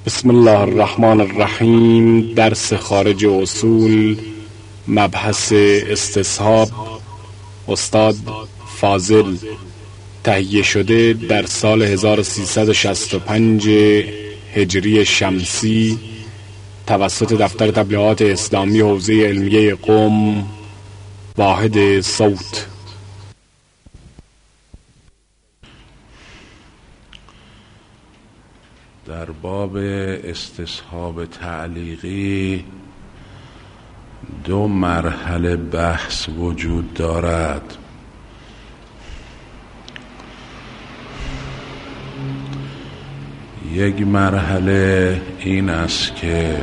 بسم الله الرحمن الرحیم. درس خارج اصول، مبحث استصحاب، استاد فاضل. تهیه شده در سال 1365 هجری شمسی توسط دفتر تبلیغات اسلامی حوزه علمیه قم، واحد صوت. در باب استصحاب تعلیقی دو مرحله بحث وجود دارد. یک مرحله این است که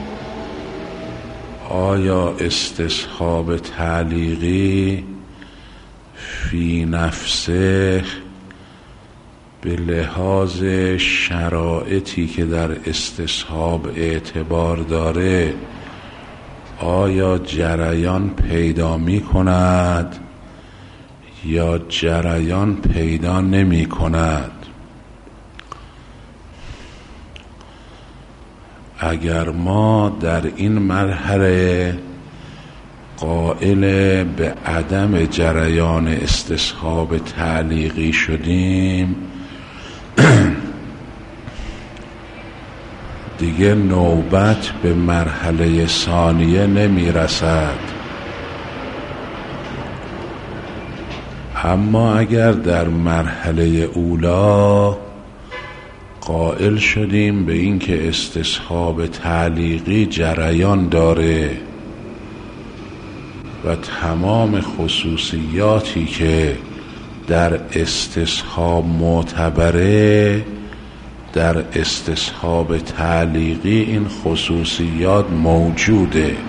آیا استصحاب تعلیقی فی نفسه به لحاظ شرایطی که در استصحاب اعتبار داره آیا جریان پیدا می کند یا جریان پیدا نمی کند؟ اگر ما در این مرحله قائل به عدم جریان استصحاب تعلیقی شدیم، دیگه نوبت به مرحله ثانیه نمی رسد. اما اگر در مرحله اولا قائل شدیم به اینکه استصحاب تعلیقی جریان داره و تمام خصوصیاتی که در استصحاب معتبره در استصحاب تعلیقی این خصوصیات موجوده،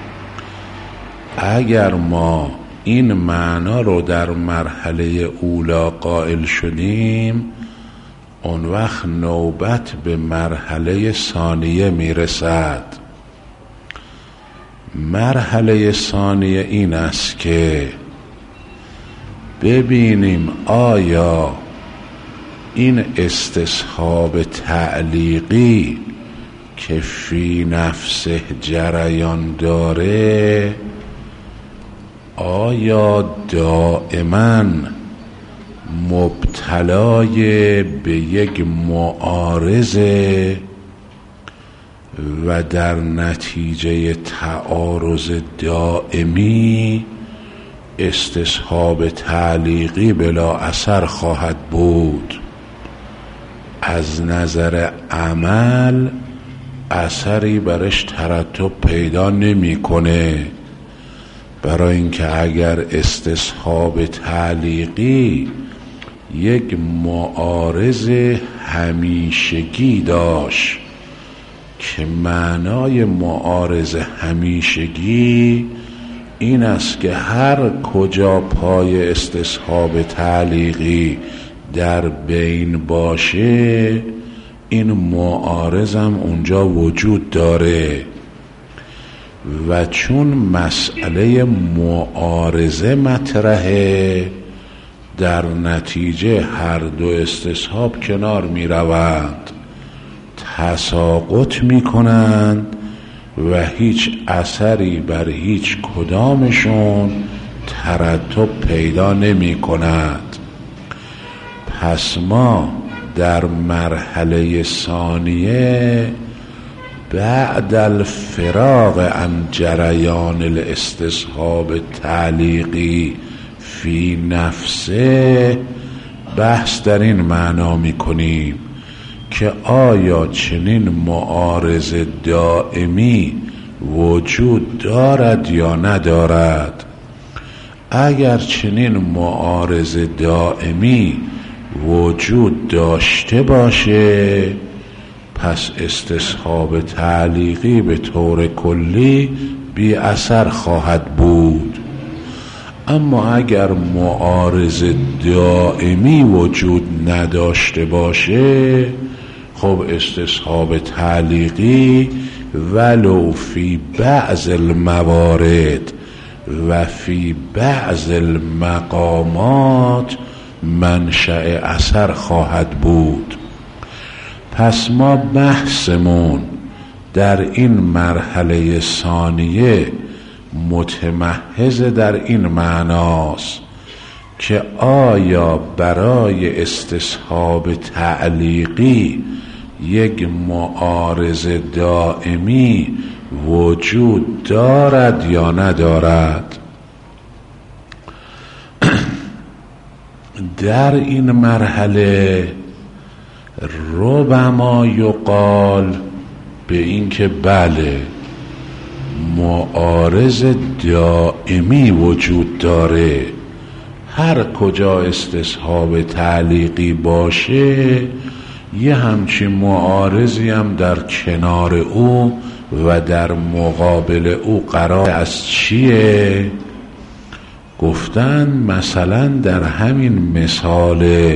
اگر ما این معنا رو در مرحله اولا قائل شدیم، اون وقت نوبت به مرحله ثانیه میرسد. مرحله ثانیه این است که ببینیم آیا این استصحاب تعلیقی که فی نفسه جریان داره آیا دائما مبتلای به یک معارضه و در نتیجه تعارض دائمی استصحاب تعلیقی بلا اثر خواهد بود. از نظر عمل اثری برش ترتب پیدا نمی‌کنه، برای اینکه اگر استصحاب تعلیقی یک معارض همیشگی داشت که معنای معارض همیشگی این است که هر کجا پای استصحاب تعلیقی در بین باشه این معارض هم اونجا وجود داره و چون مسئله معارضه مطرحه در نتیجه هر دو استصحاب کنار می روند، تساقط می کنند و هیچ اثری بر هیچ کدامشون ترتب پیدا نمی کند. پس ما در مرحله ثانیه بعد الفراغ عن جریان الاستصحاب تعلیقی فی نفسه بحث در این معنا می کنیم که آیا چنین معارض دائمی وجود دارد یا ندارد. اگر چنین معارض دائمی وجود داشته باشه پس استصحاب تعلیقی به طور کلی بی اثر خواهد بود. اما اگر معارض دائمی وجود نداشته باشه خب استصحاب تعلیقی ولو فی بعض الموارد و فی بعض المقامات منشأ اثر خواهد بود. پس ما بحثمون در این مرحله ثانیه متمحض در این معناست که آیا برای استصحاب تعلیقی یک معارض دائمی وجود دارد یا ندارد؟ در این مرحله ربما یقال به این که بله، معارض دائمی وجود داره. هر کجا استصحاب تعلیقی باشه یه همچین معارضی هم در کنار او و در مقابل او قرار است. چیه؟ گفتن مثلا در همین مثال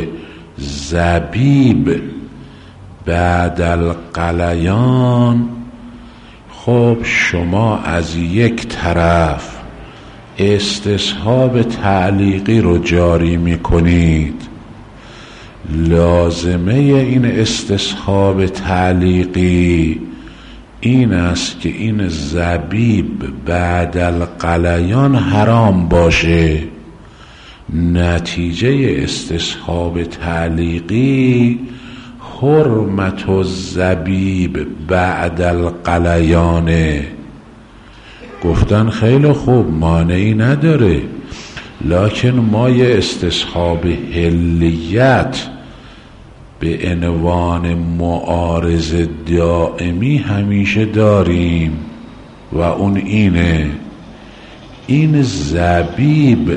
زبیب بعد القلیان، خب شما از یک طرف استصحاب تعلیقی رو جاری میکنید، لازمه این استصحاب تعلیقی این است که این زبیب بعد القلیان حرام باشه. نتیجه استصحاب تعلیقی حرمت الزبیب بعد القلیانه. گفتن خیلی خوب، مانعی نداره، لکن ما یه استصحاب حلیت به عنوان معارض دائمی همیشه داریم و اون اینه: این زبیب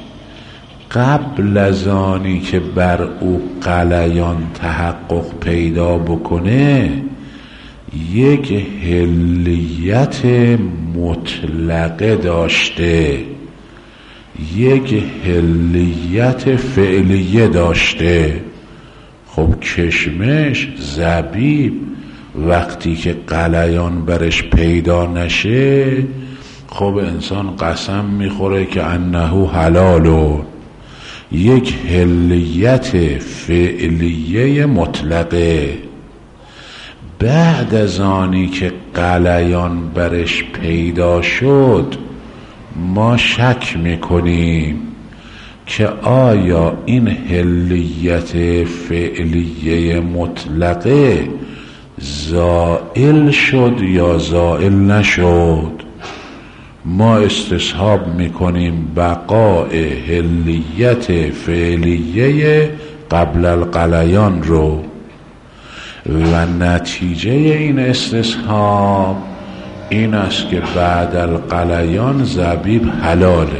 قبل از آنی که بر او قلیان تحقق پیدا بکنه یک حلیت مطلقه داشته، یک حلیت فعلیه داشته. خب کشمش، زبیب وقتی که قلیان برش پیدا نشه، خب انسان قسم میخوره که انه حلالون، یک حلیت فعلیه مطلقه. بعد از آنی که قلیان برش پیدا شد ما شک میکنیم که آیا این حلیت فعلیه مطلقه زائل شد یا زائل نشد. ما استصحاب میکنیم بقاء حلیت فعلیه قبل القلیان رو و نتیجه این استصحاب این است که بعد القلیان زبیب حلاله.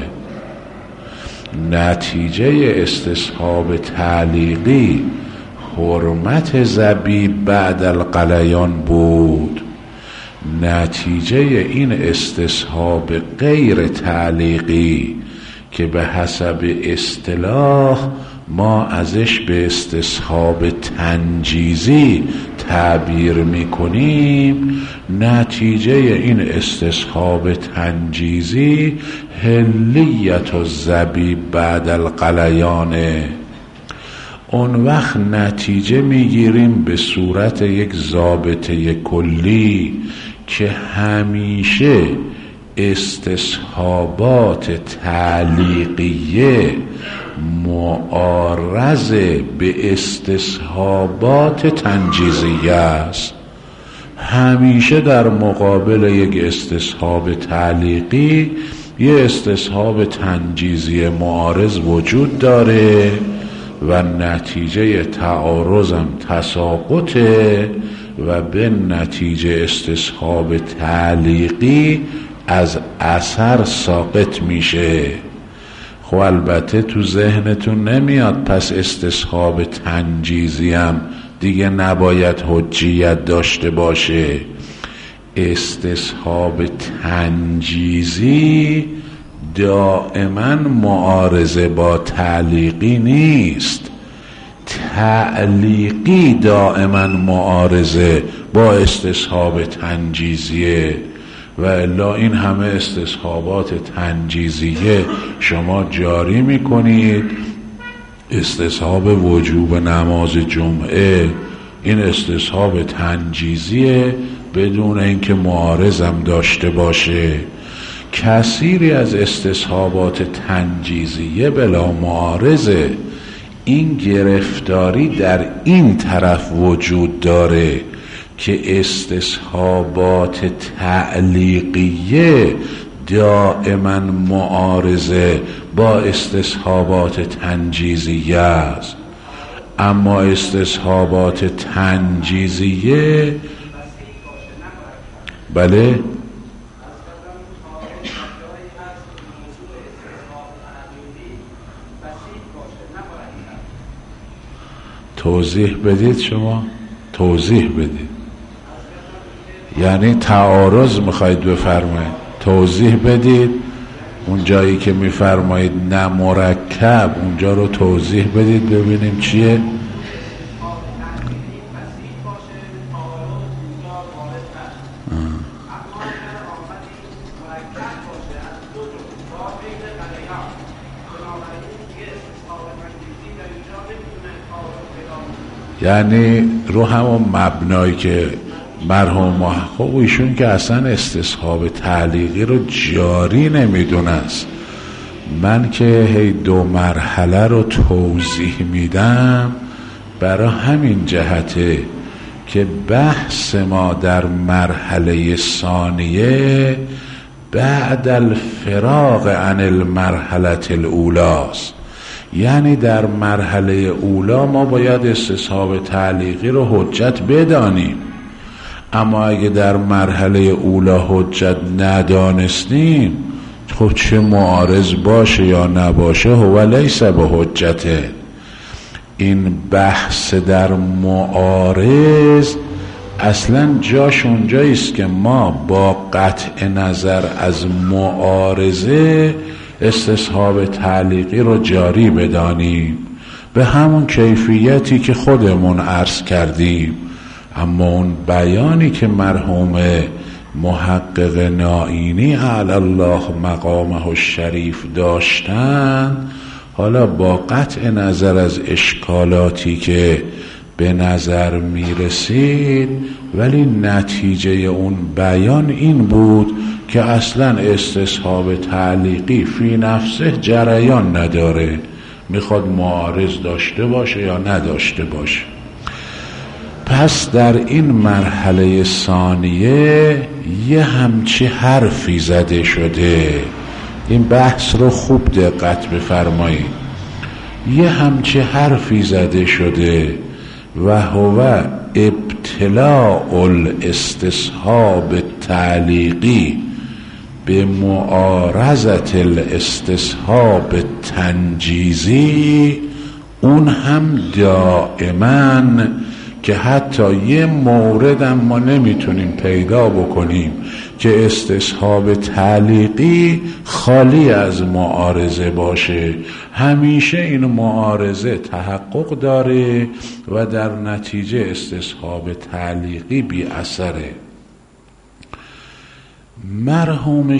نتیجه استصحاب تعلیقی حرمت زبیب بعد القلیان بود. نتیجه این استصحاب غیر تعلیقی که به حسب اصطلاح ما ازش به استصحاب تنجیزی تعبیر میکنیم، نتیجه این استصحاب تنجیزی حلیت الزبیب بعد القلیانه. اون وقت نتیجه میگیریم به صورت یک ضابطه کلی که همیشه استصحابات تعلیقیه معارض به استصحابات تنجیزیه است. همیشه در مقابل یک استصحاب تعلیقی یه استصحاب تنجیزی معارض وجود داره و نتیجه تعارضم تساقطه و به نتیجه استصحاب تعلیقی از اثر ساقط میشه. خب البته تو ذهنتون نمیاد پس استصحاب تنجیزی هم دیگه نباید حجیت داشته باشه. استصحاب تنجیزی دائما معارضه با تعلیقی نیست، تعلیقی دائما معارضه با استصحاب تنجیزیه. و الا این همه استصحابات تنجیزیه شما جاری میکنید، استصحاب وجوب نماز جمعه، این استصحاب تنجیزیه بدون اینکه معارضم داشته باشه. کثیری از استصحابات تنجیزیه بلا معارضه. این گرفتاری در این طرف وجود داره که استصحابات تعلیقیه دائما معارضه با استصحابات تنجیزیه است، اما استصحابات تنجیزیه بله توضیح بدید. شما توضیح بدید، یعنی تعارض میخواید بفرمایید، توضیح بدید. اون جایی که میفرمایید نه مرکب اونجا رو توضیح بدید ببینیم چیه. یعنی رو همون مبنایی که مرحوم خب ایشون که اصلا استصحاب تعلیقی رو جاری نمیدونست، من که هی 2 مرحله رو توضیح میدم برای همین جهته که بحث ما در مرحله ثانیه بعد الفراغ عن المرحله الاولاست. یعنی در مرحله اولا ما باید استصحاب تعلیقی رو حجت بدانیم، اما اگه در مرحله اولا حجت ندانستیم خب چه معارض باشه یا نباشه هو لیس به حجته. این بحث در معارض اصلا جاش اونجاییست که ما با قطع نظر از معارضه استصحاب تعلیقی رو جاری بدانیم به همون کیفیتی که خودمون عرض کردیم. اما اون بیانی که مرحوم محقق نائینی اعلی الله مقامه الشریف داشتن، حالا با قطع نظر از اشکالاتی که به نظر میرسید، ولی نتیجه اون بیان این بود که اصلا استصحاب تعلیقی فی نفسه جریان نداره، میخواد معارض داشته باشه یا نداشته باشه. پس در این مرحله ثانیه یه همچی حرفی زده شده. این بحث رو خوب دقت بفرمایید. یه همچی حرفی زده شده و هو ابتلاء الاستصحاب تعلیقی به معارضت الاستصحاب تنجیزی، اون هم دائما که حتی یه مورد هم ما نمیتونیم پیدا بکنیم که استصحاب تعلیقی خالی از معارضه باشه. همیشه این معارضه تحقق داره و در نتیجه استصحاب تعلیقی بی اثره. مرحوم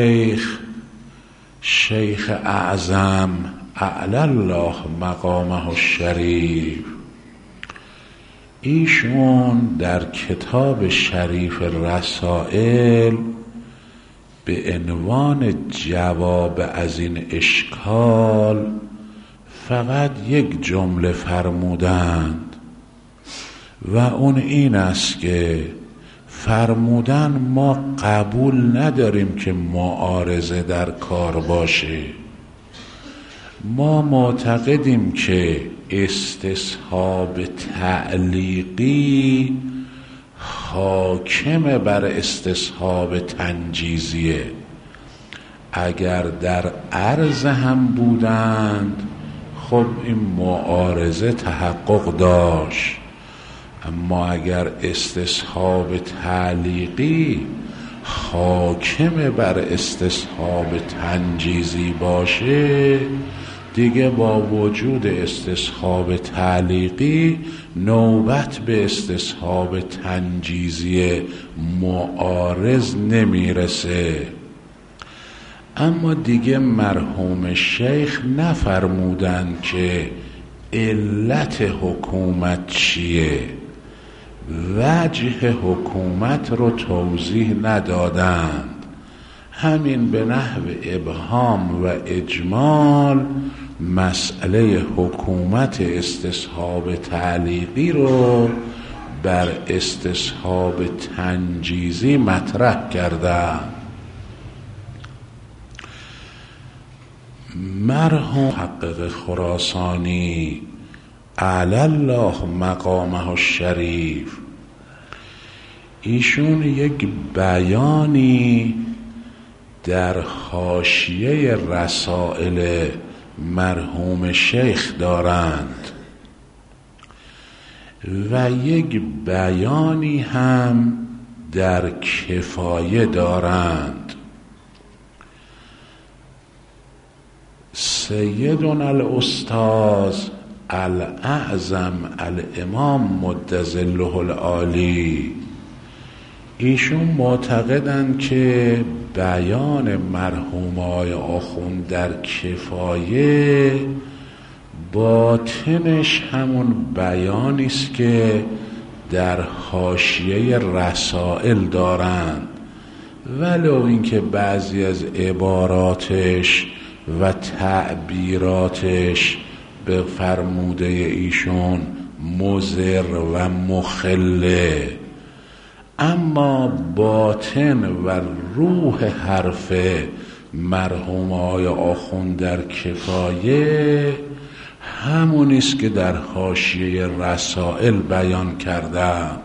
شیخ اعظم اعلی الله مقامه الشریف، ایشون در کتاب شریف رسائل به عنوان جواب از این اشکال فقط یک جمله فرمودند و اون این است که فرمودن ما قبول نداریم که معارضه در کار باشه. ما معتقدیم که استصحاب تعلیقی حاکم بر استصحاب تنجیزیه. اگر در عرض هم بودند خب این معارضه تحقق داشت، اما اگر استصحاب تعلیقی حاکم بر استصحاب تنجیزی باشه دیگه با وجود استصحاب تعلیقی نوبت به استصحاب تنجیزی معارض نمیرسه. اما دیگه مرحوم شیخ نفرمودن که علت حکومت چیه، وجه حکومت رو توضیح ندادند، همین به نحو ابهام و اجمال مسئله حکومت استصحاب تعلیقی رو بر استصحاب تنجیزی مطرح کردند. مرحوم محقق خراسانی اعلی الله مقامه الشریف، ایشون یک بیانی در حاشیه رسائل مرحوم شیخ دارند و یک بیانی هم در کفایه دارند. سیدنا الاستاذ الاعظم الامام مد ظله العالی، ایشون معتقدند که بیان مرحوم آقای آخوند در کفایه باطنش همون بیانی است که در حاشیه رسائل دارند، ولو اینکه بعضی از عباراتش و تعبیراتش به فرموده ایشون مضر و مخله، اما باطن و روح حرف مرحوم آقای آخوند در کفایه همونی است که در حاشیه رسائل بیان کردم.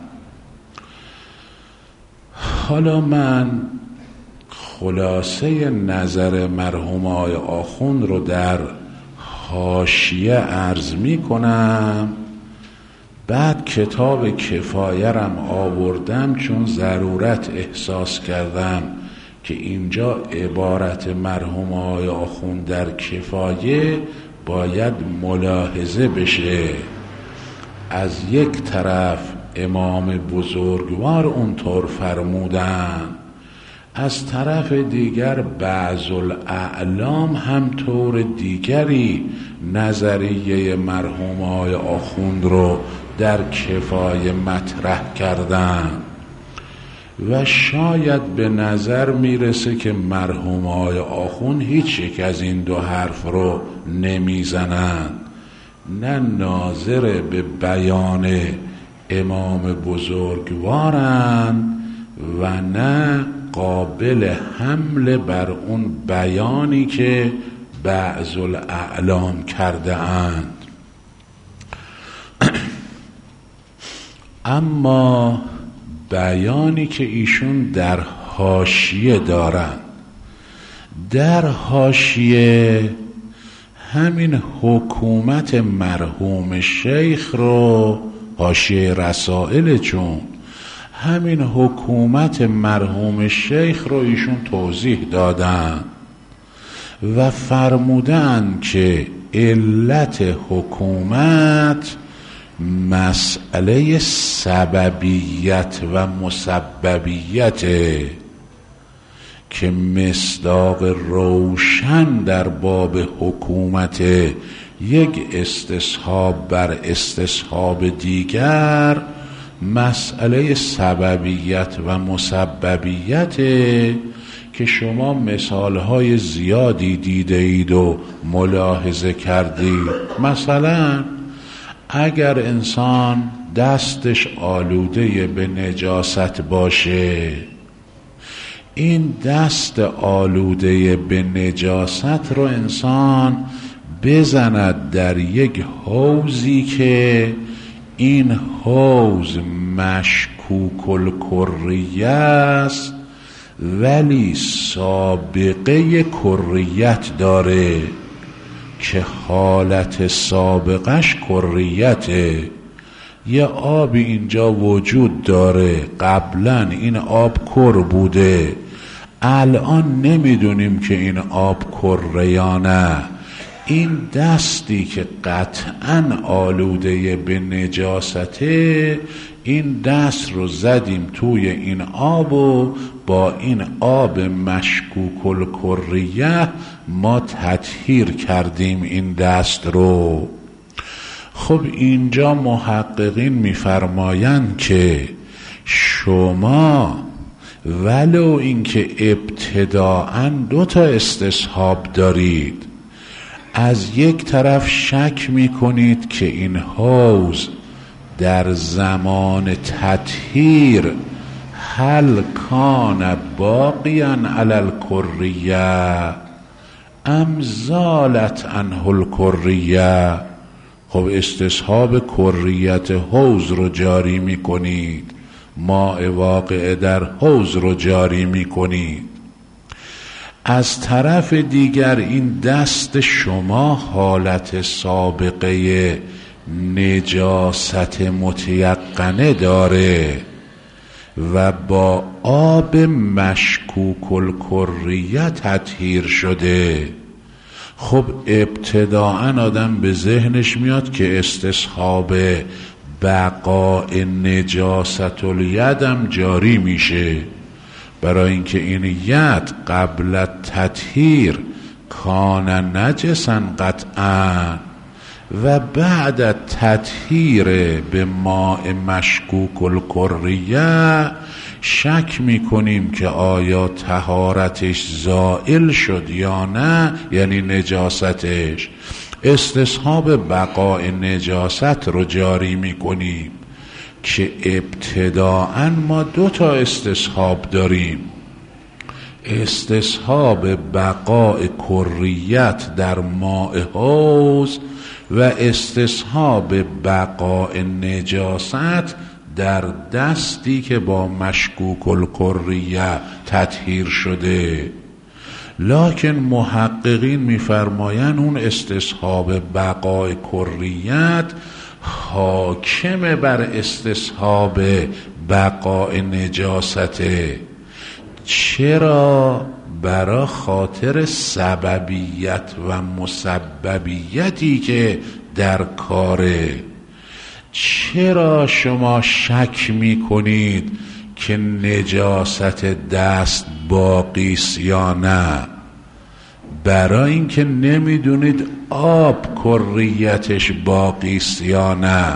حالا من خلاصه نظر مرحوم آقای آخوند رو در حاشیه عرض می کنم، بعد کتاب کفایه رم آوردم چون ضرورت احساس کردم که اینجا عبارت مرحوم آقای آخوند در کفایه باید ملاحظه بشه. از یک طرف امام بزرگوار اونطور فرمودن، از طرف دیگر بعض الاعلام هم طور دیگری نظریه مرحوم آقای آخوند رو در کفایه مطرح کردن و شاید به نظر میرسه که مرحوم آقای آخوند هیچ یک از این دو حرف رو نمیزنن، نه ناظر به بیان امام بزرگوارن و نه قابل حمل بر اون بیانی که بعض الاعلام کرده اند. اما بیانی که ایشون در حاشیه دارند، در حاشیه همین حکومت مرحوم شیخ رو، حاشیه رسائل، چون همین حکومت مرحوم شیخ رو ایشون توضیح دادن و فرمودن که علت حکومت مسئله سببیت و مسببیت که مصداق روشن در باب حکومت یک استصحاب بر استصحاب دیگر مسئله سببیت و مسببیت که شما مثالهای زیادی دیده اید و ملاحظه کردید. مثلا اگر انسان دستش آلوده به نجاست باشه، این دست آلوده به نجاست رو انسان بزند در یک حوضی که این حوض مشکوک الکریه است ولی سابقه کریت داره که حالت سابقش کریته. یه آبی اینجا وجود داره، قبلا این آب کر بوده، الان نمیدونیم که این آب کره یا نه. این دستی که قطعاً آلوده به نجاسته، این دست رو زدیم توی این آب و با این آب مشکوک الکریه ما تطهیر کردیم این دست رو. خب اینجا محققین میفرمایند که شما ولو اینکه ابتداءً 2 استصحاب دارید، از یک طرف شک میکنید که این حوض در زمان تطهیر هل کان باقیاً علی الکریه ام زالت عنه الکریه. خب استصحاب کریت حوض رو جاری میکنید، ماء واقع در حوض رو جاری میکنید. از طرف دیگر این دست شما حالت سابقه نجاست متیقنه داره و با آب مشکوک الکریه تطهیر شده. خب ابتداءً آدم به ذهنش میاد که استصحاب بقاء نجاست الیدم جاری میشه، برای اینکه این ید قبل تطهیر کان نجسا قطعا و بعد تطهیر به ماء مشکوک الکریه شک میکنیم که آیا طهارتش زائل شد یا نه، یعنی نجاستش. استصحاب بقاء نجاست رو جاری میکنیم که ابتداءً ما 2 استصحاب داریم: استصحاب بقاء کریت در ماء حوض و استصحاب بقاء نجاست در دستی که با مشکوک الکریه تطهیر شده. لکن محققین میفرمایند اون استصحاب بقاء کریت حاکم بر استصحاب بقاء نجاسته. چرا؟ برای خاطر سببیت و مسببیتی که در کاره. چرا شما شک می-کنید که نجاست دست باقیست یا نه؟ برای اینکه نمیدونید آب کریتش باقیست یا نه.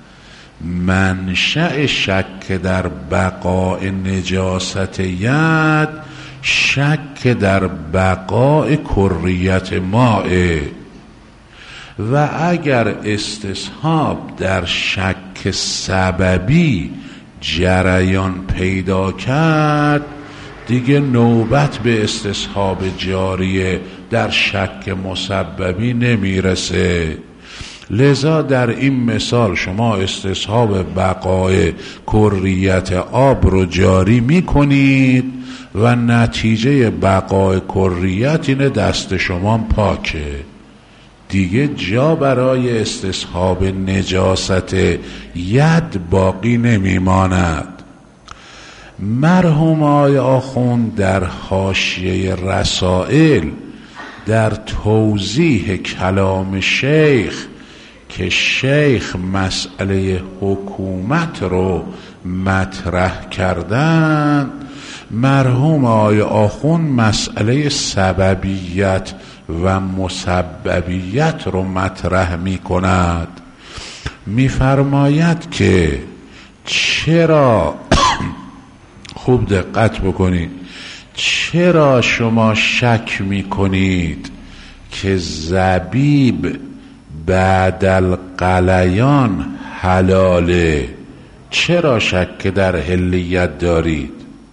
منشأ شک در بقاء نجاست ید شک در بقاء کریت ماء. و اگر استصحاب در شک سببی جریان پیدا کرد، دیگه نوبت به استصحاب جاریه در شک مسببی نمیرسه. لذا در این مثال شما استصحاب بقای کریت آب رو جاری میکنید و نتیجه بقای کریت اینه دست شما پاکه، دیگه جا برای استصحاب نجاست ید باقی نمیماند. مرحوم آقای آخوند در حاشیه رسائل در توضیح کلام شیخ که شیخ مسئله حکومت رو مطرح کردن، مرحوم آقای آخوند مسئله سببیت و مسببیت رو مطرح می کند. می فرماید که چرا خوب دقت بکنید، چرا شما شک می کنید که زبیب بعد القلیان حلاله؟ چرا شک در حلیت دارید؟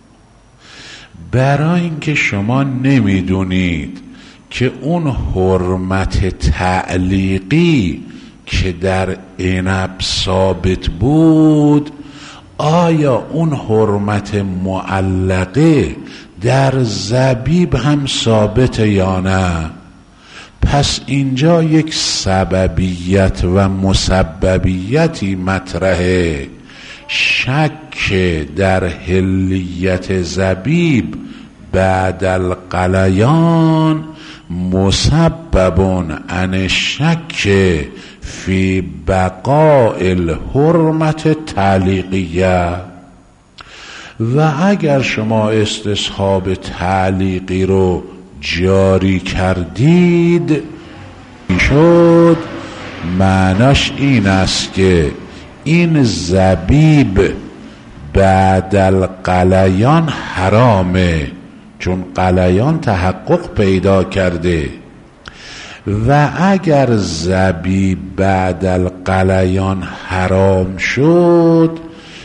برای اینکه شما نمیدونید که اون حرمت تعلیقی که در عنب ثابت بود، آیا اون حرمت معلقه در زبیب هم ثابته یا نه؟ پس اینجا یک سببیت و مسببیتی مطرحه. شک در حلیت زبیب بعد القلیان مسبب عن الشک فی بقاء الحرمت تعلیقیه. و اگر شما استصحاب تعلیقی رو جاری کردید، شد معناش این است که این زبیب بعد القلیان حرامه، چون قلیان تحقق پیدا کرده. و اگر زبیب بعد القلیان حرام شد،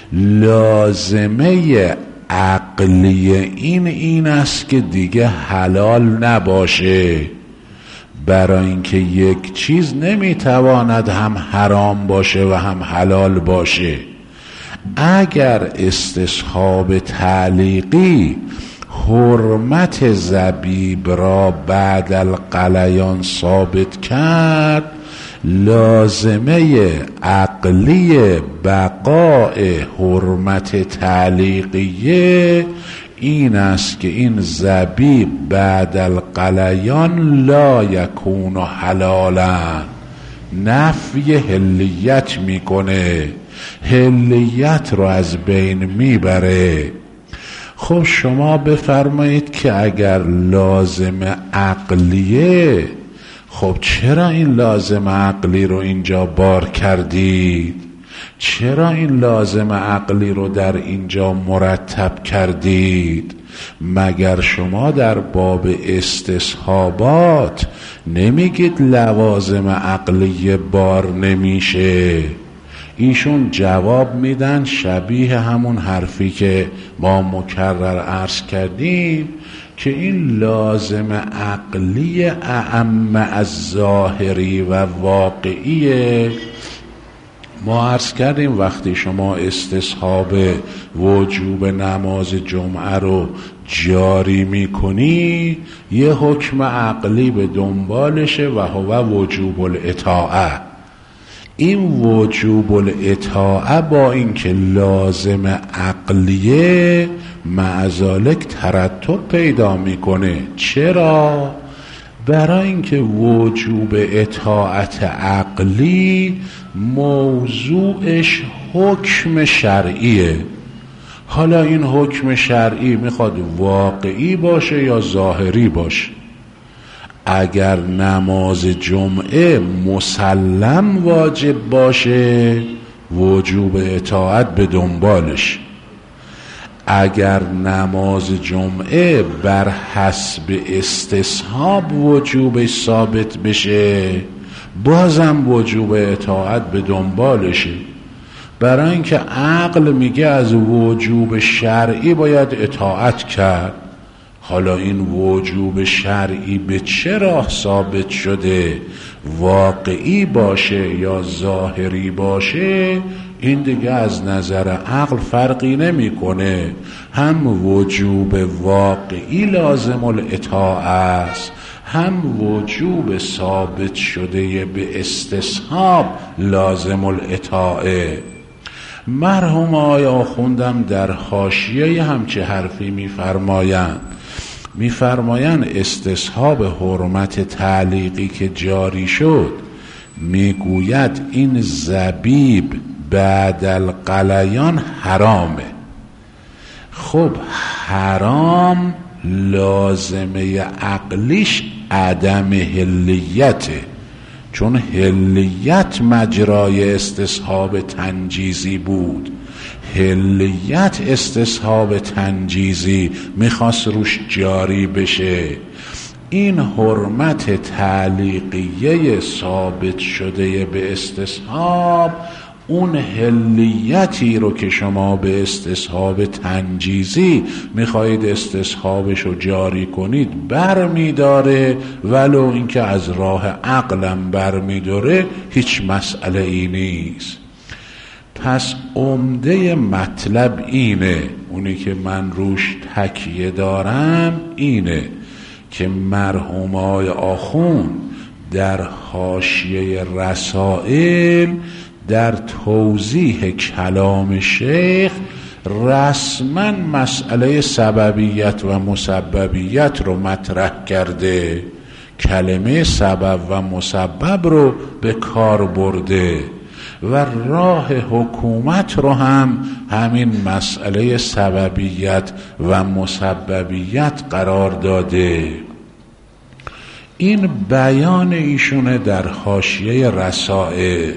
لازمه عقلی این است که دیگه حلال نباشه، برای اینکه یک چیز نمیتواند هم حرام باشه و هم حلال باشه. اگر استصحاب تعلیقی حرمت زبیب را بعد القلیان ثابت کرد، لازمه عقلی بقای حرمت تعلیقیه این است که این زبیب بعد القلیان لا یکون حلالا، نفی حلیت میکنه، حلیت رو از بین میبره. خب شما بفرمایید که اگر لازم عقلیه، خب چرا این لازم عقلی رو اینجا بار کردید؟ چرا این لازم عقلی رو در اینجا مرتب کردید؟ مگر شما در باب استصحابات نمیگید لوازم عقلی بار نمیشه؟ ایشون جواب میدن شبیه همون حرفی که ما مکرر عرض کردیم که این لازم عقلی اعم از ظاهری و واقعیه. ما عرض کردیم وقتی شما استصحاب وجوب نماز جمعه رو جاری میکنی، یه حکم عقلی به دنبالشه و هو وجوب الاطاعه. این وجوب الاطاعه با اینکه لازم عقلیه معذالک ترتب پیدا میکنه. چرا؟ برای اینکه وجوب اطاعت عقلی موضوعش حکم شرعیه. حالا این حکم شرعی میخواد واقعی باشه یا ظاهری باشه. اگر نماز جمعه مسلم واجب باشه، وجوب اطاعت به دنبالش. اگر نماز جمعه بر حسب استصحاب وجوب ثابت بشه، بازم وجوب اطاعت به دنبالشه. برای اینکه عقل میگه از وجوب شرعی باید اطاعت کرد. حالا این وجوب شرعی به چه راه ثابت شده؟ واقعی باشه یا ظاهری باشه، این دیگه از نظر عقل فرقی نمیکنه. هم وجوب واقعی لازم الاطاعه است، هم وجوب ثابت شده به استصحاب لازم الاطاعه. مرحوم آقای آخوندم در حاشیه همچه حرفی میفرمایند استصحاب حرمت تعلیقی که جاری شد، میگوید این زبیب بعد القلیان حرامه. خب حرام لازمه عقلیش عدم حلیته، چون حلیت مجرای استصحاب تنجیزی بود. حلیت استصحاب تنجیزی میخواست روش جاری بشه. این حرمت تعلیقیه ثابت شده به استصحاب، اون حلیتی رو که شما به استصحاب تنجیزی میخواهید استصحابش رو جاری کنید برمیداره، ولو اینکه از راه عقلم برمیداره، هیچ مسئله ای نیست. پس عمده مطلب اینه، اونی که من روش تکیه دارم اینه که مرحوم آقای آخوند در حاشیه رسائل در توضیح کلام شیخ رسما مسئله سببیت و مسببیت رو مطرح کرده، کلمه سبب و مسبب رو به کار برده و راه حکومت رو هم همین مسئله سببیت و مسببیت قرار داده. این بیان ایشونه در حاشیه رسائل،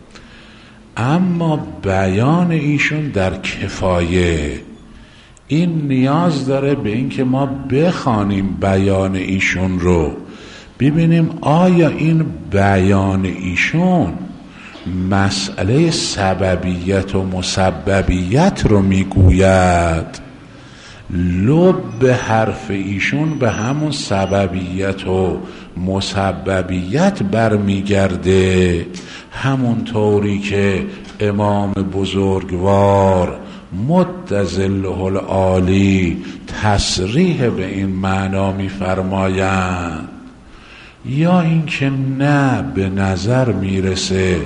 اما بیان ایشون در کفایه. این نیاز داره به این که ما بخوانیم بیان ایشون رو، ببینیم آیا این بیان ایشون مسئله سببیت و مسببیت رو میگوید، لب حرف ایشون به همون سببیت و مسببیت برمیگرده، همون طوری که امام بزرگوار مدظله العالی تصریح به این معنا می‌فرمایند، یا اینکه نه به نظر میرسه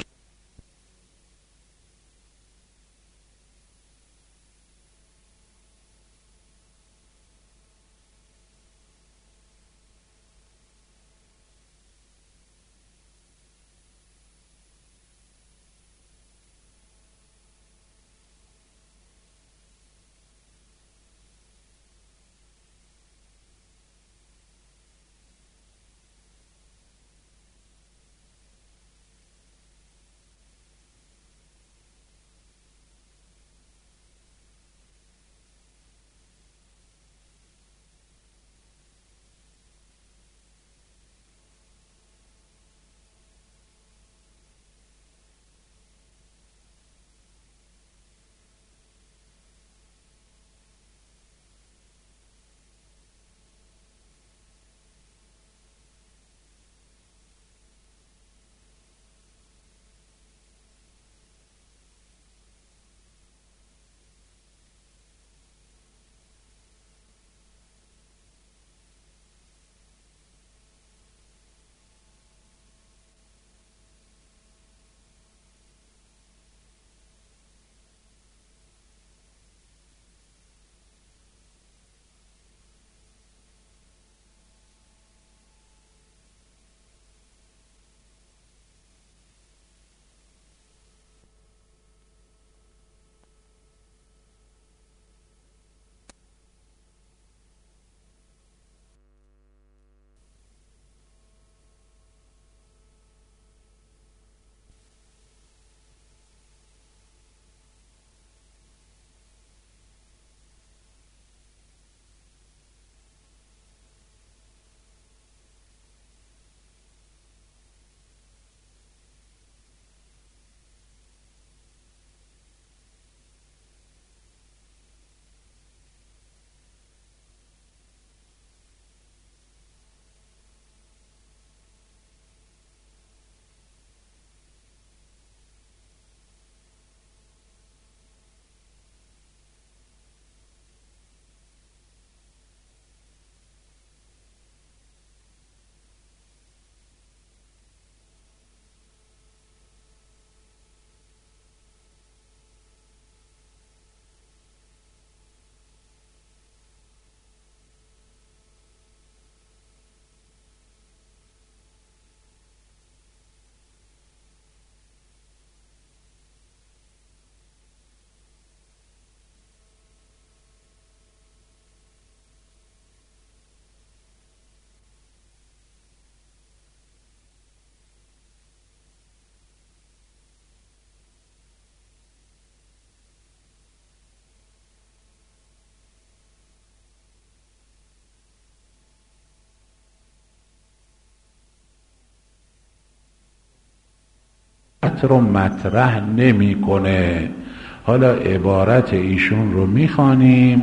رو مطرح نمی‌کنه. حالا عبارت ایشون رو می‌خوانیم،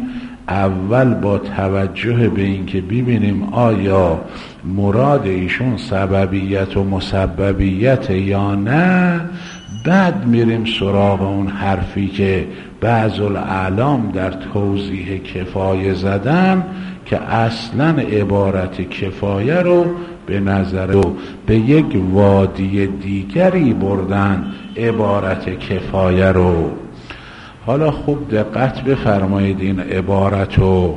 اول با توجه به این که ببینیم آیا مراد ایشون سببیت و مسببیت یا نه، بعد میریم سراغ اون حرفی که بعض الاعلام در توضیح کفایه زدن که اصلا عبارت کفایه رو به نظر به یک وادی دیگری بردن عبارت کفایه رو. حالا خوب دقت بفرمایید این عبارت رو.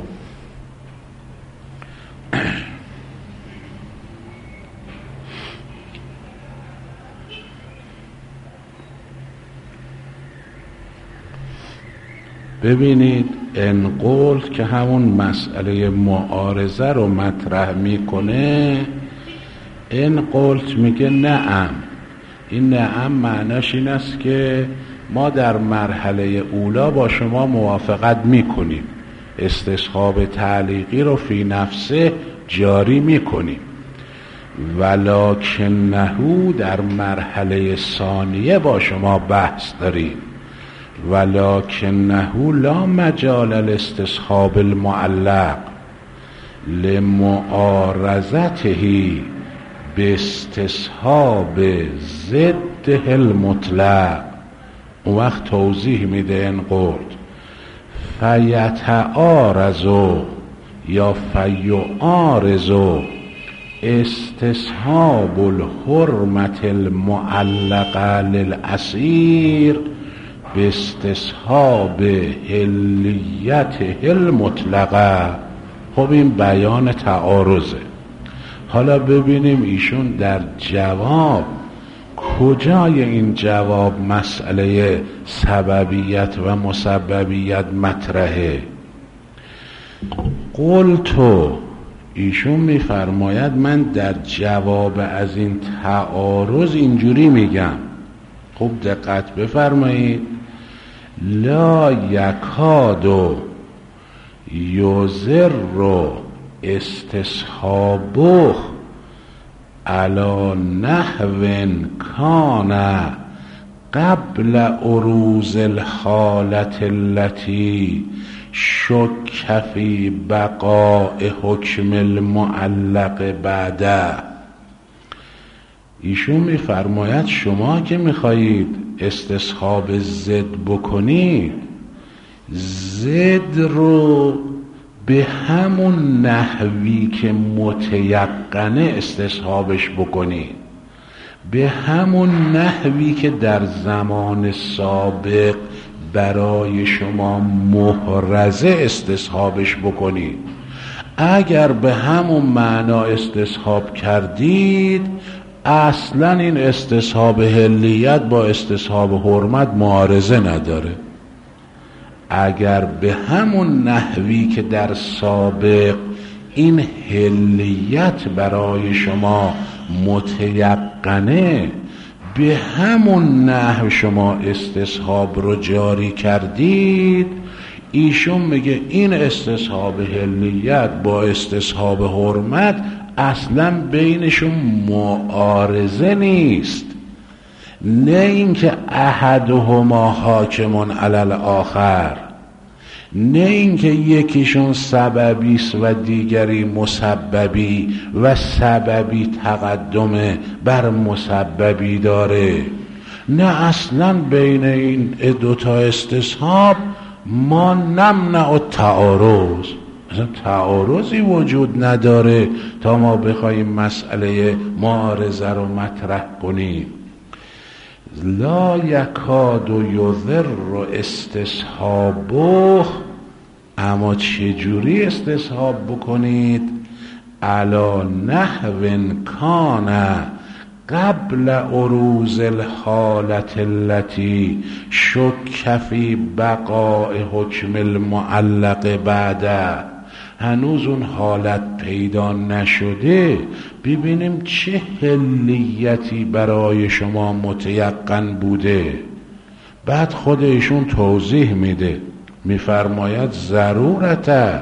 ببینید ان قلت که همون مسئله معارضه رو مطرح میکنه. ان قلت میگه نعم. این نعم معناش این است که ما در مرحله اولا با شما موافقت میکنیم، استصحاب تعلیقی رو فی نفسه جاری میکنیم، ولکنه در مرحله ثانیه با شما بحث داریم. ولکنه لا مجال الاستصحاب المعلق لمعارضته باستصحاب ضده المطلق. اون وقت توضیح میده این قرد فیتعارضو یا فیعارضو استصحاب الحرمت المعلقه للاسیر باستصحاب حلیته المطلقه. خب این بیان تعارضه. حالا ببینیم ایشون در جواب کجای این جواب مسئله سببیت و مسببیت مطرحه. قلتو ایشون میفرماید من در جواب از این تعارض اینجوری میگم. خوب دقت بفرمایید. لا یکادو یضر استصحابه علی نحو کان قبل عروض الحالة التي شک فی بقاء حکم المعلق بعده. ایشون میفرماید شما که میخواهید استصحاب ضد بکنید، ضد رو به همون نحوی که متیقنه استصحابش بکنید، به همون نحوی که در زمان سابق برای شما محرزه استصحابش بکنید. اگر به همون معنا استصحاب کردید اصلا این استصحاب حلیت با استصحاب حرمت معارضه نداره. اگر به همون نحوی که در سابق این حلیت برای شما متیقنه، به همون نحو شما استصحاب رو جاری کردید، ایشون میگه این استصحاب حلیت با استصحاب حرمت اصلا بینشون معارضه نیست. نه اینکه احدهما حاکمون علی الاخر، نه اینکه یکیشون سببی است و دیگری مسببی و سببی تقدم بر مسببی داره. نه، اصلا بین این دوتا استصحاب ما نمنع التعارض، اصلا تعارضی وجود نداره تا ما بخوایم مسئله معارضه رو مطرح کنیم. لا یکاد یضر استصحابه، اما چجوری استصحاب بکنید؟ علی نحو کان قبل عروض الحالة التي شک فی بقاء حکم المعلق بعده. هنوز اون حالت پیدا نشده، ببینیم چه حلیتی برای شما متیقن بوده. بعد خودشون توضیح میده، میفرماید ضرورت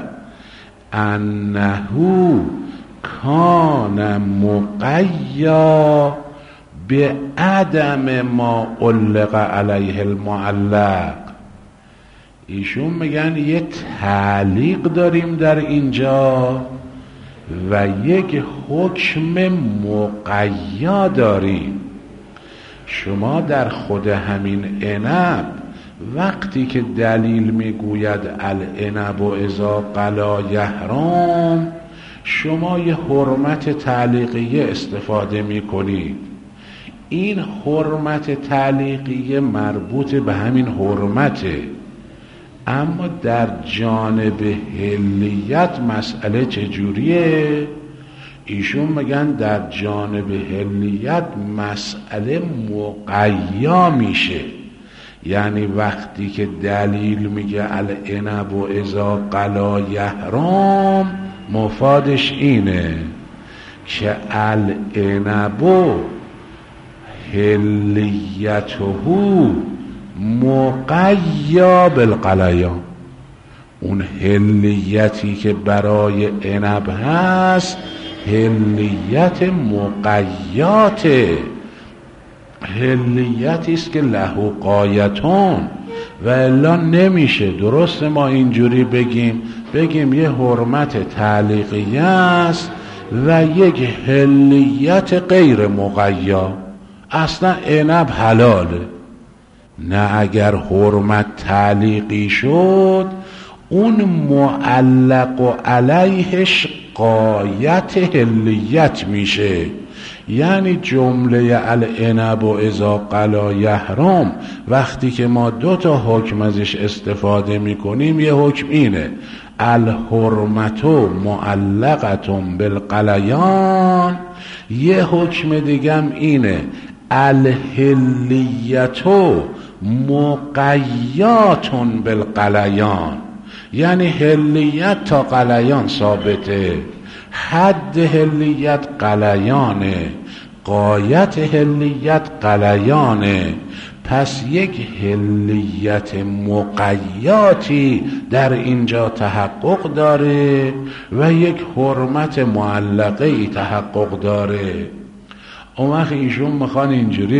انهو کان مقیا به عدم ما علق علیه المعلق. ایشون میگن یه تعلیق داریم در اینجا و یک حکم مقیا داریم. شما در خود همین عنب وقتی که دلیل میگوید العنب اذا قلا یحرم، شما یه حرمت تعلیقیه استفاده میکنید. این حرمت تعلیقیه مربوط به همین حرمته، اما در جانب حلیت مسئله چجوریه؟ ایشون میگن در جانب حلیت مسئله مقیا میشه. یعنی وقتی که دلیل میگه العنب و اذا قلا یحرم، مفادش اینه که العنب حلیته مقیا بالقلیان، اون حلیتی که برای عنب هست حلیت مقیاته، حلیتی است که له غایتون و الا نمیشه. درست ما اینجوری بگیم یه حرمت تعلیقیه است و یک حلیت غیر مقیا، اصلا عنب حلاله. نه، اگر حرمت تعلیقی شد اون معلق علیهش غایت حلیت میشه. یعنی جمله العنب و اذا قلا یحرم وقتی که ما 2 حکم ازش استفاده میکنیم، یه حکم اینه الحرمت معلقتون بالقلیان، یه حکم دیگم اینه الحلیت مقیاتون بالقلیان، یعنی حلیت تا قلیان ثابته، حد حلیت قلیانه، غایت حلیت قلیانه. پس یک حلیت مقیاتی در اینجا تحقق داره و یک حرمت معلقه تحقق داره. اون وقت ایشون میخوان اینجوری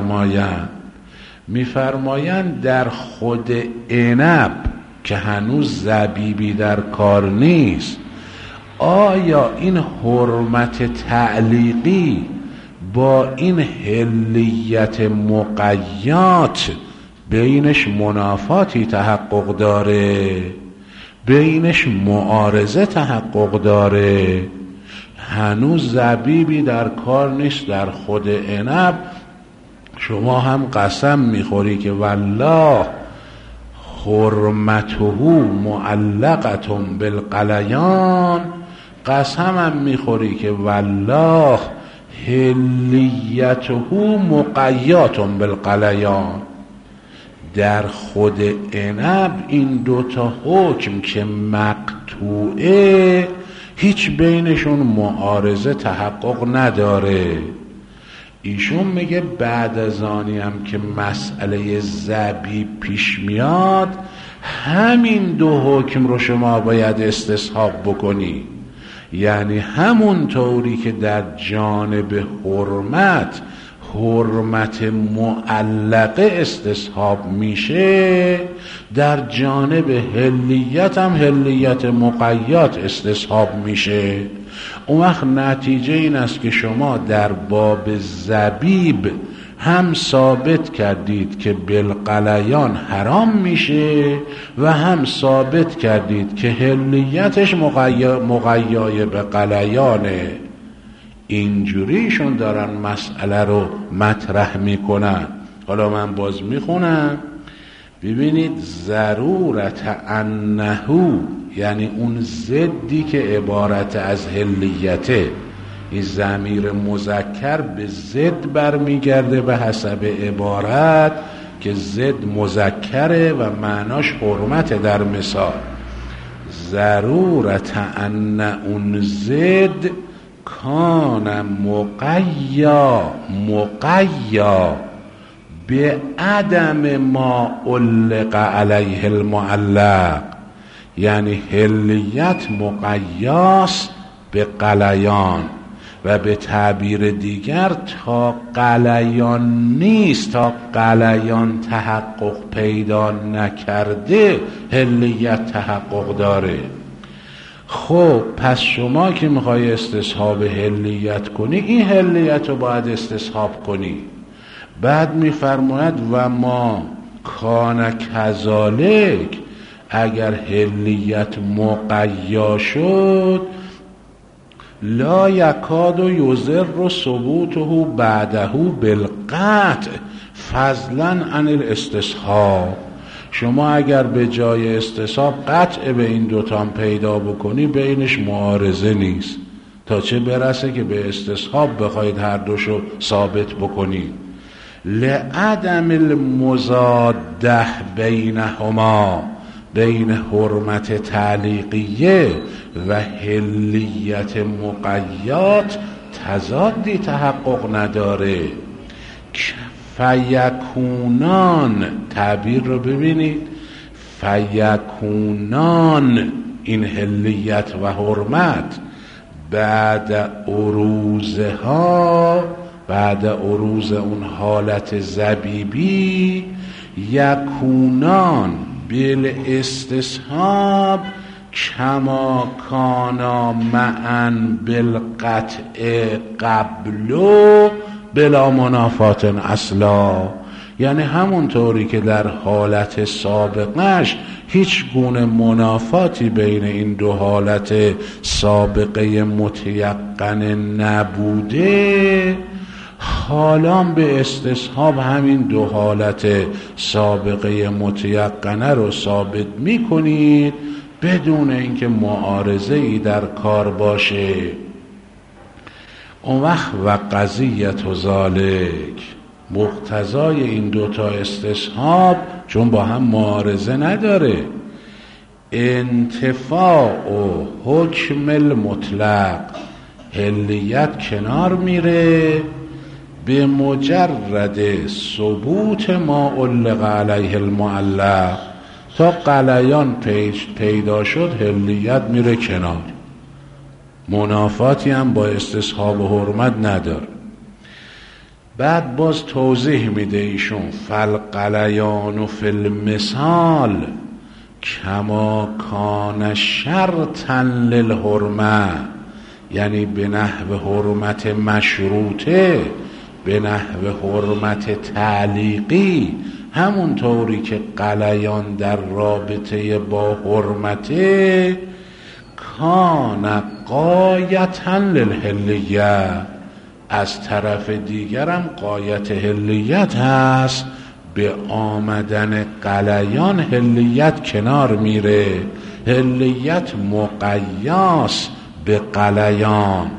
میفرمایند در خود عنب که هنوز زبیبی در کار نیست، آیا این حرمت تعلیقی با این حلیت مقیات بینش منافاتی تحقق داره، بینش معارضه تحقق داره؟ هنوز زبیبی در کار نیست در خود عنب. شما هم قسم میخوری که والله حرمته معلقتون بالقلیان، قسم هم میخوری که والله حلیته مقیاتون بالقلیان. در خود عنب این 2 حکم که مقطوعه هیچ بینشون معارضه تحقق نداره. ایشون میگه بعد از آنی هم که مسئله زبیب پیش میاد، همین 2 حکم رو شما باید استصحاب بکنی. یعنی همون طوری که در جانب حرمت معلقه استصحاب میشه، در جانب حلیت هم حلیت مقیات استصحاب میشه. اون وقت نتیجه این است که شما در باب زبیب هم ثابت کردید که بالقلیان حرام میشه و هم ثابت کردید که حلیتش مقیای به قلیانه. اینجوریشون دارن مسئله رو مطرح میکنن. حالا من باز میخونم، ببینید ضرورت انهو، یعنی اون ضدی که عبارت از حلیته، این ضمیر مذکر به ضد برمیگرده به حسب عبارت که ضد مذکره و معناش حرمت. در مثال ضرورت ان اون ضد کان مقیا به عدم ما علق علیه المعلق، یعنی حلیت مقیاس به قلیان و به تعبیر دیگر تا قلیان نیست، تا قلیان تحقق پیدا نکرده حلیت تحقق داره. خب پس شما که میخوای استصحاب حلیت کنی، این حلیت رو باید استصحاب کنی. بعد میفرماید و ما کان کذالک، اگر حلیت مقیا شد لا یکاد و یضر ثبوته بعده بالقطع فضلا عن الاستصحاب. شما اگر به جای استصحاب قطع به این 2 پیدا بکنی، بینش معارضه نیست، تا چه برسه که به استصحاب بخواید هر 2 ثابت بکنی. لعدم المضاده بینهما، بین حرمت تعلیقیه و حلیت مقیات تضادی تحقق نداره. فیکونان، تعبیر رو ببینید، فیکونان این حلیت و حرمت بعد عروضها، بعد عروض اون حالت زبیبی، یکونان بالاستصحاب کما کانا معا بالقطع قبلو بلا منافات اصلا. یعنی همونطوری که در حالت سابقش هیچ گونه منافاتی بین این دو حالت سابقه متیقن نبوده، حالا به استصحاب همین دو حالت سابقه متیقنه رو ثابت میکنید بدون اینکه معارضه‌ای در کار باشه. اون وقت و قضیت و ذالک، مقتضای این دوتا استصحاب چون با هم معارضه نداره، انتفاع و حکم المطلق، حلیت کنار میره به مجرد ثبوت ما علق علیه المعلق. تا قلیان پیدا شد حلیت میره کنار، منافاتی هم با استصحاب و حرمت نداره. بعد باز توضیح میده ایشون فالقلیان فی المثال کما کان شرطا للحرمه، یعنی به نحو حرمت مشروطه، به نحو حرمت تعلیقی، همون طوری که قلیان در رابطه با حرمته کان قایتا للحلیه، از طرف دیگرم قایت حلیت هست. به آمدن قلیان حلیت کنار میره، حلیت مقیاس به قلیان.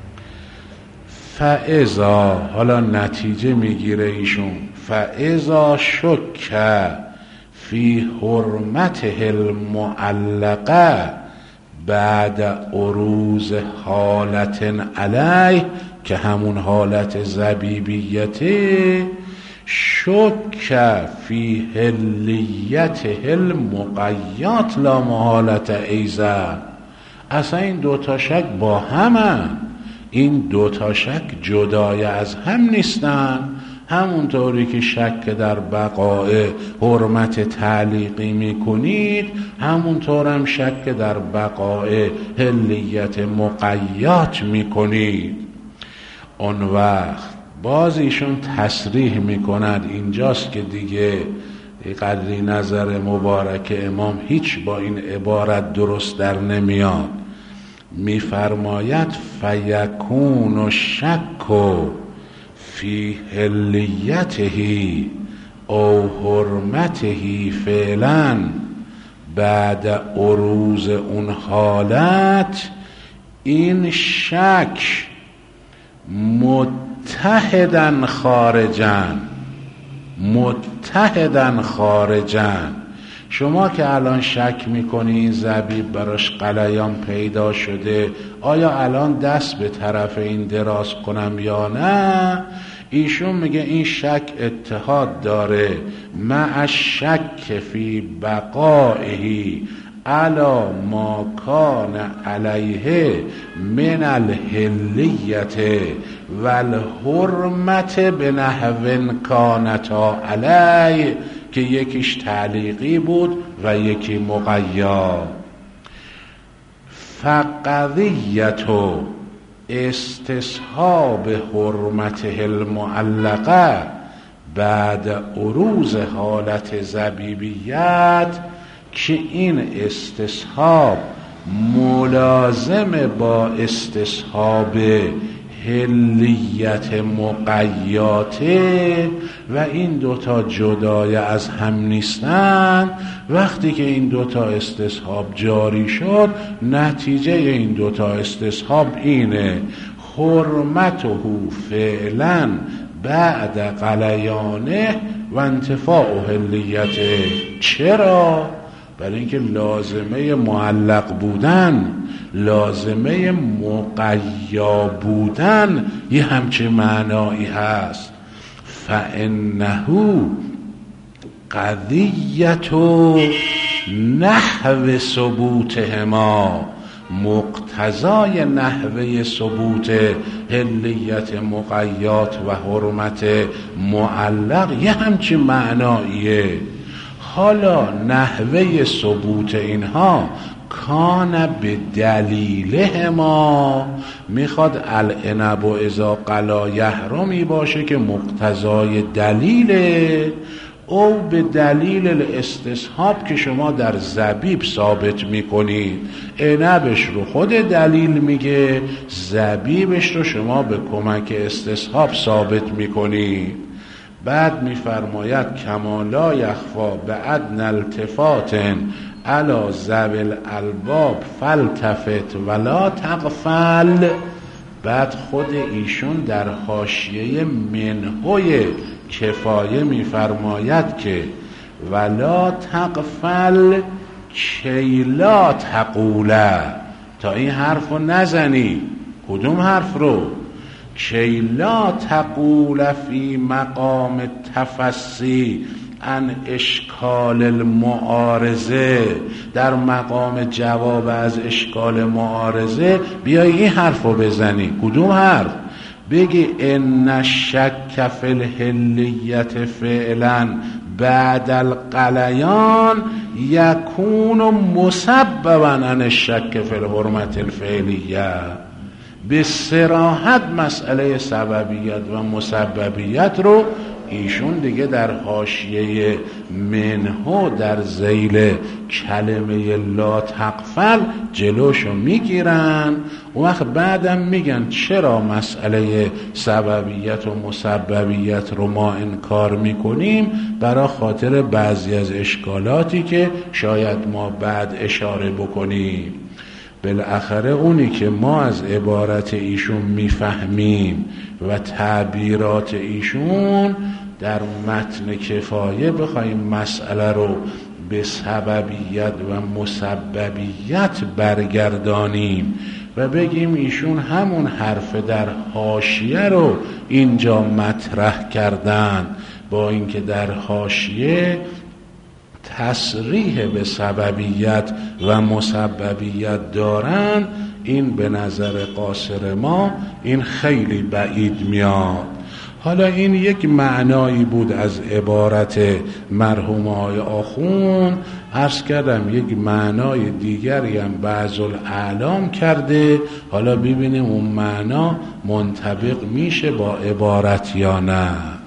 فاذا، حالا نتیجه میگیره ایشون، فاذا شک فی حرمته المعلقه بعد عروض حالت علیه، که همون حالت زبیبیته، شک فی حلیت المقیات لا محالت ایزا. اصلا این دوتا شک با همن، این دوتا شک جدای از هم نیستن. همونطوری که شک در بقای حرمت تعلیقی میکنید، همونطور هم شک در بقای حلیت مقیات میکنید. اون وقت باز ایشون تصریح میکند، اینجاست که دیگه قدری نظر مبارک امام هیچ با این عبارت درست در نمیاد. میفرماید فیکون و شک فی حلیته او حرمته فعلا بعد عروض اون حالت، این شک متحدن خارجن. شما که الان شک میکنی این زبیب براش قلیان پیدا شده، آیا الان دست به طرف این دراز کنم یا نه؟ ایشون میگه این شک اتحاد داره مع شک فی بقائه علا ما کان علیه من الحلیت والحرمت به نحو کانتا علیه، که یکیش تعلیقی بود و یکی مقید. فقضیت استصحاب حرمته المعلقه بعد عروض حالت زبیبیت، که این استصحاب ملازم با استصحاب حلیت مقیاته و این دوتا جدای از هم نیستن. وقتی که این دوتا استصحاب جاری شد، نتیجه این دوتا استصحاب اینه حرمته فعلا بعد غلیانه و انتفاع حلیته. چرا؟ برای اینکه لازمه معلق بودن، لازمه مقیا بودن یه همچه معنایی هست. فانه قضیت نحو ثبوتهما، مقتضای نحوه ثبوت حلیت مقیات و حرمت معلق یه همچین معناییه. حالا نحوه ثبوت اینها کان به دلیلهما، میخواد العنب و اذا قلا یحرمی باشه که مقتضای دلیله، او به دلیل الاستصحاب که شما در زبیب ثابت میکنید. عنبش رو خود دلیل میگه، زبیبش رو شما به کمک استصحاب ثابت میکنید. بعد میفرماید کما لا یخفا بادنی التفات علی ذوی الالباب فالتفت ولا تغفل. بعد خود ایشون در حاشیه منهوی کفایه میفرماید که ولا تغفل کی لا تقوله، تا این حرف رو نزنی. کدوم حرف رو؟ کی لا تقول فی مقام تفسی ان اشکال المعارضه، در مقام جواب از اشکال معارضه بیای این حرف رو بزنی. کدوم حرف؟ بگی ان الشک فی الحلیت فعلا بعد القلیان یکون مسببا عن الشک فی الحرمت الفعلیه. به صراحت مسئله سببیت و مسببیت رو ایشون دیگه در حاشیه منهو در ذیل کلمه لا تغفل جلوشو میگیرن. اون وقت بعدم میگن چرا مسئله سببیت و مسببیت رو ما انکار میکنیم؟ برای خاطر بعضی از اشکالاتی که شاید ما بعد اشاره بکنیم. بالاخره اونی که ما از عبارت ایشون میفهمیم و تعبیرات ایشون در متن کفایه بخوایم مسئله رو به سببیت و مسببیت برگردانیم و بگیم ایشون همون حرف در حاشیه رو اینجا مطرح کردن، با اینکه در حاشیه تصریح به سببیت و مسببیت دارن، این به نظر قاصر ما این خیلی بعید میاد. حالا این یک معنایی بود از عبارت مرحوم آقای آخوند. عرض کردم یک معنای دیگری هم بعض الاعلام کرده. حالا ببینیم اون معنا منطبق میشه با عبارت یا نه.